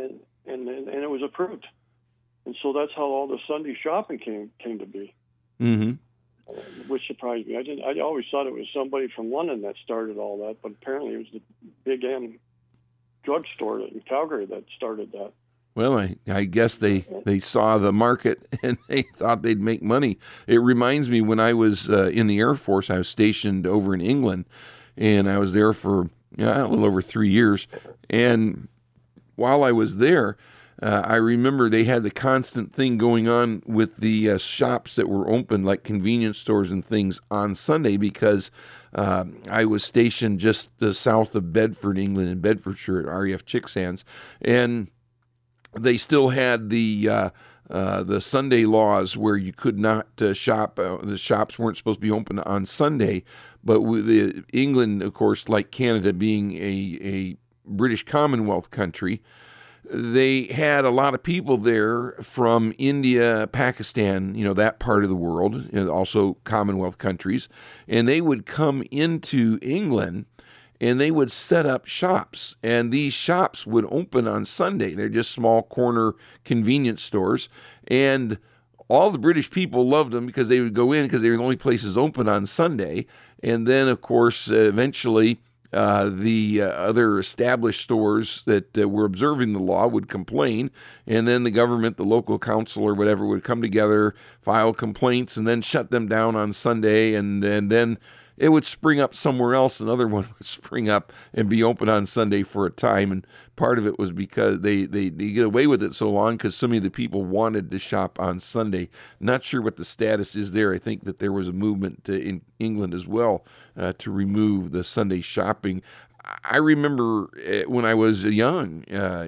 Speaker 5: it was approved. And so that's how all the Sunday shopping came to be.
Speaker 2: Mm-hmm.
Speaker 5: Which surprised me. I always thought it was somebody from London that started all that, but apparently it was the Big M drugstore in Calgary that started that.
Speaker 2: Well, I guess they saw the market and they thought they'd make money. It reminds me when I was in the Air Force, I was stationed over in England, and I was there for a little over 3 years. And while I was there, I remember they had the constant thing going on with the shops that were open, like convenience stores and things, on Sunday because I was stationed just south of Bedford, England, in Bedfordshire at RAF Chicksands, and they still had the Sunday laws where you could not shop. The shops weren't supposed to be open on Sunday, but with England, of course, like Canada, being a British Commonwealth country, they had a lot of people there from India, Pakistan, that part of the world, and also Commonwealth countries, and they would come into England and they would set up shops, and these shops would open on Sunday. They're just small corner convenience stores, and all the British people loved them because they would go in because they were the only places open on Sunday. And then, of course, eventually the other established stores that were observing the law would complain, and then the government, the local council or whatever, would come together, file complaints, and then shut them down on Sunday, and then it would spring up somewhere else. Another one would spring up and be open on Sunday for a time, and part of it was because they get away with it so long because so many of the people wanted to shop on Sunday. Not sure what the status is there. I think that there was a movement in England as well to remove the Sunday shopping. I remember when I was young,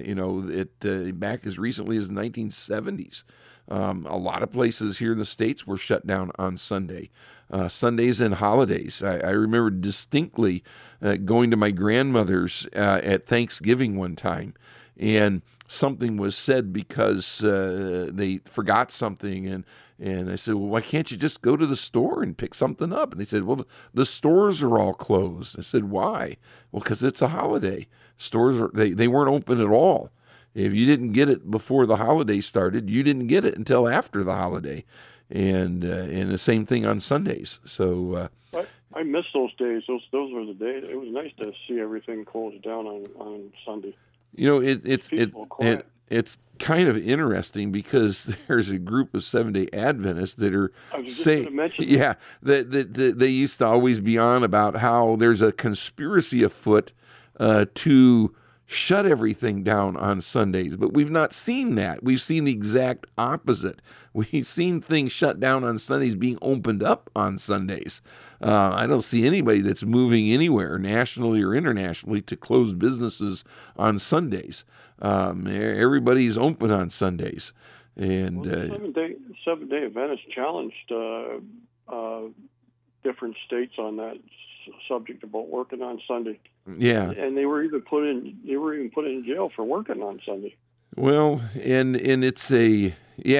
Speaker 2: back as recently as the 1970s, a lot of places here in the States were shut down on Sunday. Sundays and holidays. I remember distinctly going to my grandmother's at Thanksgiving one time, and something was said because they forgot something, and I said, well, why can't you just go to the store and pick something up? And they said, well, the stores are all closed. I said, why? Well, because it's a holiday. Stores they weren't open at all. If you didn't get it before the holiday started, you didn't get it until after the holiday. And the same thing on Sundays. So
Speaker 5: I miss those days. Those were the days. It was nice to see everything closed down on Sunday.
Speaker 2: It's
Speaker 5: peaceful, quiet.
Speaker 2: it's kind of interesting because there's a group of Seventh-day Adventists that are saying, that they used to always be on about how there's a conspiracy afoot to shut everything down on Sundays. But we've not seen that. We've seen the exact opposite. We've seen things shut down on Sundays being opened up on Sundays. I don't see anybody that's moving anywhere, nationally or internationally, to close businesses on Sundays. Everybody's open on Sundays. And
Speaker 5: Seventh-day Adventists challenged different states on that subject about working on Sunday.
Speaker 2: Yeah,
Speaker 5: and they were even put in jail for working on Sunday.
Speaker 2: Well, and it's they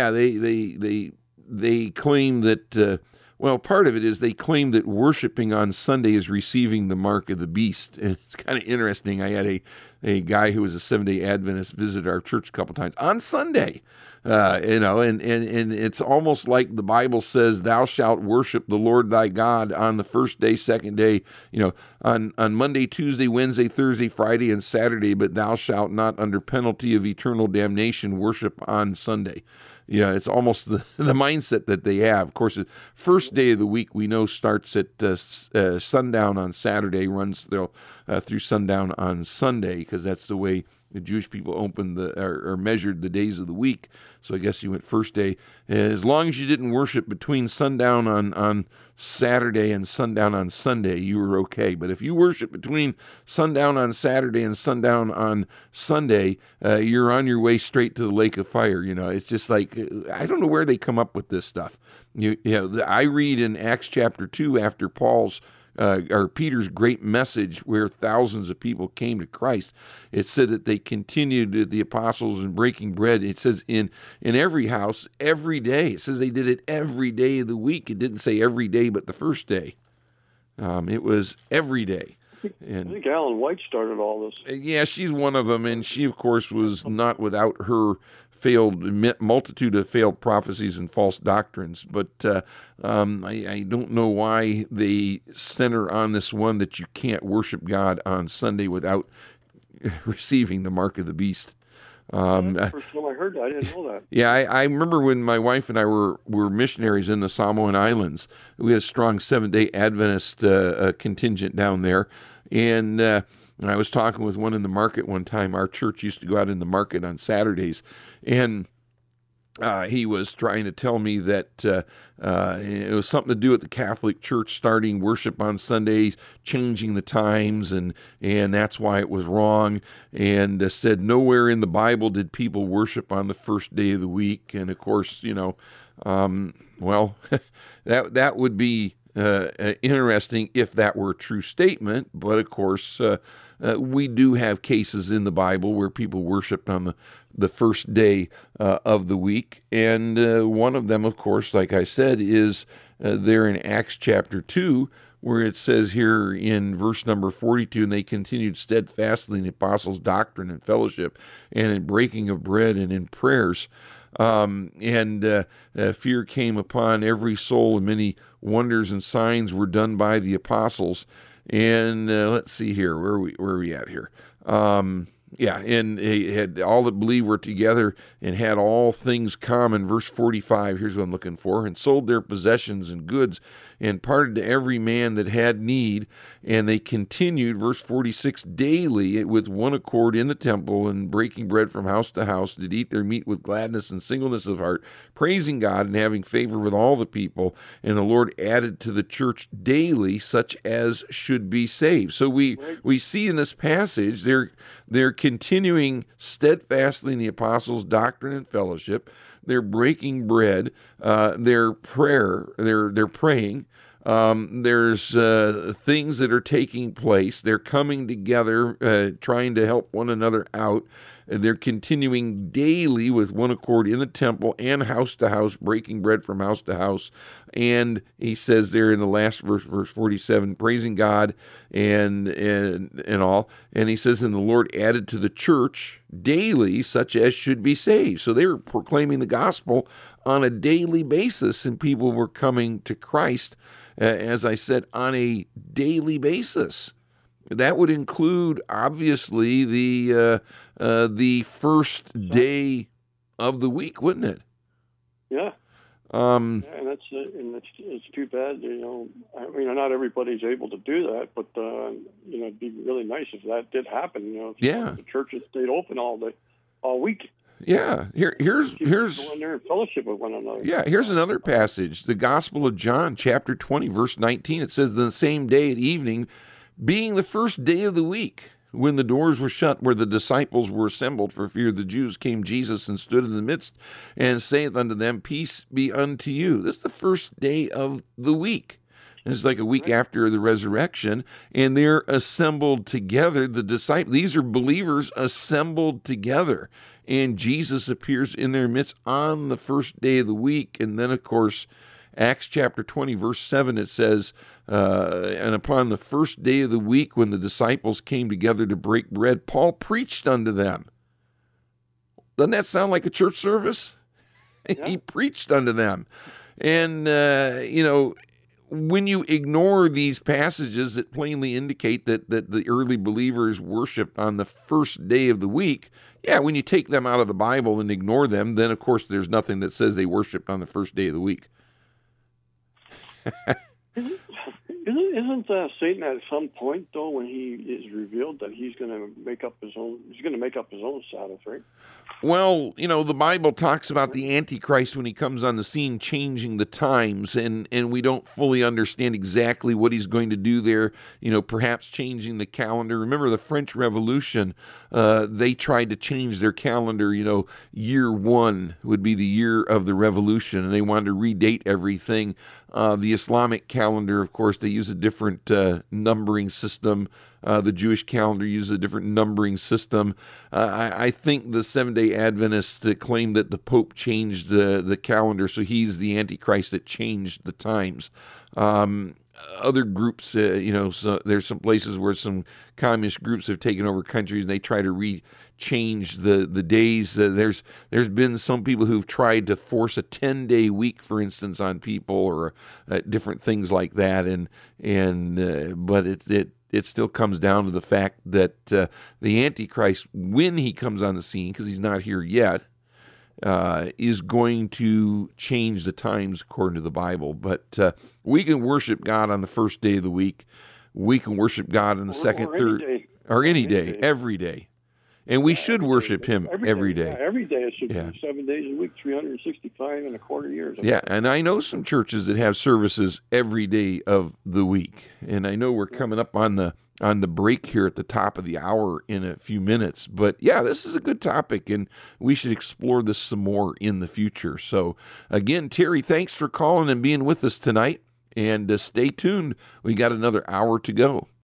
Speaker 2: claim that. Well, part of it is they claim that worshiping on Sunday is receiving the mark of the beast. And it's kind of interesting. I had a guy who was a Seventh-day Adventist visit our church a couple times on Sunday. And it's almost like the Bible says, thou shalt worship the Lord thy God on the first day, second day, on Monday, Tuesday, Wednesday, Thursday, Friday, and Saturday, but thou shalt not under penalty of eternal damnation worship on Sunday. It's almost the mindset that they have. Of course, the first day of the week we know starts at sundown on Saturday, runs through sundown on Sunday, because that's the way the Jewish people opened or measured the days of the week. So I guess you went first day. As long as you didn't worship between sundown on Saturday and sundown on Sunday, you were okay. But if you worship between sundown on Saturday and sundown on Sunday, you're on your way straight to the lake of fire. It's just like, I don't know where they come up with this stuff. I read in Acts chapter 2 after Peter's great message where thousands of people came to Christ. It said that they continued the apostles in breaking bread. It says in every house, every day. It says they did it every day of the week. It didn't say every day but the first day. It was every day. And
Speaker 5: I think Ellen White started all this.
Speaker 2: Yeah, she's one of them, and she, of course, was not without her multitude of failed prophecies and false doctrines. But I don't know why they center on this one that you can't worship God on Sunday without receiving the mark of the beast.
Speaker 5: That's the first time I heard that. I didn't know that.
Speaker 2: Yeah, I remember when my wife and I were missionaries in the Samoan Islands. We had a strong Seventh-day Adventist contingent down there. And I was talking with one in the market one time. Our church used to go out in the market on Saturdays. And he was trying to tell me that it was something to do with the Catholic Church starting worship on Sundays, changing the times, and that's why it was wrong. And said nowhere in the Bible did people worship on the first day of the week. And of course, well, that would be interesting if that were a true statement. But of course, we do have cases in the Bible where people worshiped on the first day of the week. And one of them, of course, like I said, is there in Acts chapter 2, where it says here in verse number 42, and they continued steadfastly in the apostles' doctrine and fellowship, and in breaking of bread and in prayers. Fear came upon every soul, and many wonders and signs were done by the apostles. And let's see here, where are we at here? And he had all that believed were together and had all things common. Verse 45, here's what I'm looking for. And sold their possessions and goods and parted to every man that had need. And they continued, verse 46, daily with one accord in the temple and breaking bread from house to house, did eat their meat with gladness and singleness of heart, praising God and having favor with all the people. And the Lord added to the church daily such as should be saved. So we see in this passage, they're continuing steadfastly in the apostles' doctrine and fellowship. They're breaking bread. They're praying. There's things that are taking place. They're coming together, trying to help one another out. They're continuing daily with one accord in the temple and house to house, breaking bread from house to house. And he says there in the last verse 47, praising God and all. And he says, and the Lord added to the church daily such as should be saved. So they were proclaiming the gospel on a daily basis, and people were coming to Christ, as I said, on a daily basis. that would include, obviously, the first day of the week, wouldn't it?
Speaker 5: Yeah. And it's too bad, I mean, not everybody's able to do that, but it'd be really nice if that did happen.
Speaker 2: Yeah.
Speaker 5: The churches stayed open all week.
Speaker 2: Yeah. Here's
Speaker 5: go in there and fellowship with one another.
Speaker 2: Yeah. Here's another passage, the Gospel of John, chapter 20, verse 19. It says, "The same day at evening, being the first day of the week, when the doors were shut where the disciples were assembled for fear of the Jews, came Jesus and stood in the midst and saith unto them, Peace be unto you." This is the first day of the week. And it's like a week after the resurrection, and they're assembled together. The disciples, these are believers assembled together, and Jesus appears in their midst on the first day of the week. And then, of course, Acts chapter 20, verse 7, it says, "And upon the first day of the week, when the disciples came together to break bread, Paul preached unto them." Doesn't that sound like a church service? Yeah. He preached unto them. And, when you ignore these passages that plainly indicate that the early believers worshiped on the first day of the week, when you take them out of the Bible and ignore them, then, of course, there's nothing that says they worshiped on the first day of the week.
Speaker 5: Isn't Satan at some point, though, when he is revealed, that he's going to make up his own Sabbath, right?
Speaker 2: Well, the Bible talks about the Antichrist when he comes on the scene changing the times, and we don't fully understand exactly what he's going to do there, perhaps changing the calendar. Remember the French Revolution, they tried to change their calendar, year one would be the year of the revolution, and they wanted to redate everything. The Islamic calendar, of course, they use a different numbering system. The Jewish calendar uses a different numbering system. I think the Seventh-day Adventists claim that the Pope changed the calendar, so he's the Antichrist that changed the times. Other groups, so there's some places where some communist groups have taken over countries and they try to change the days. There's been some people who've tried to force a 10-day week, for instance, on people, or different things like that. But it still comes down to the fact that the Antichrist, when he comes on the scene, because he's not here yet, is going to change the times according to the Bible. But we can worship God on the first day of the week. We can worship God on the second, third, or any day, every day. And we should worship him every day.
Speaker 5: Yeah, every day. It should be 7 days a week, 365 and a quarter years.
Speaker 2: Yeah, and I know some churches that have services every day of the week. And I know we're coming up on the break here at the top of the hour in a few minutes. But yeah, this is a good topic, and we should explore this some more in the future. So again, Terry, thanks for calling and being with us tonight. And stay tuned. We got another hour to go.